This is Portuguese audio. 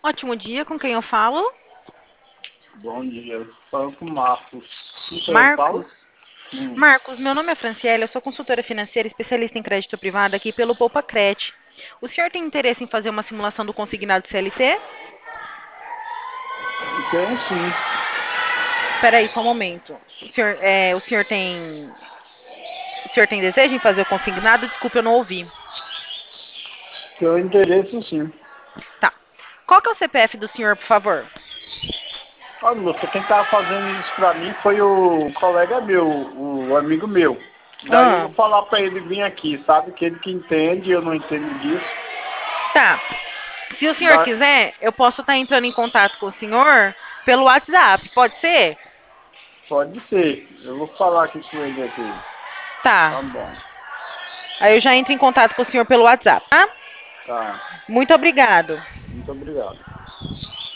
Ótimo dia, com quem eu falo? Bom dia, falando com o Marcos. Isso eu falo? Marcos. Hum. Marcos, meu nome é Franciele, eu sou consultora financeira especialista em crédito privado aqui pelo Poupa-Cred. O senhor tem interesse em fazer uma simulação do consignado CLT? Tem sim. Espera aí, só um momento. O senhor tem desejo em fazer o consignado? Desculpe, eu não ouvi. Tenho interesse sim. Tá. Qual que é o CPF do senhor, por favor? Olha, moça, quem tava fazendo isso pra mim foi o colega meu, o amigo meu. Daí eu vou Ah, falar pra ele vir aqui, sabe? Que ele que entende, eu não entendo disso. tá. Se o senhor Da... quiser, eu posso estar entrando em contato com o senhor pelo WhatsApp, pode ser? Pode ser. Eu vou falar aqui com ele aqui. Tá. Tá bom. Aí eu já entro em contato com o senhor pelo WhatsApp, tá? Tá. Muito obrigado. Muito obrigado.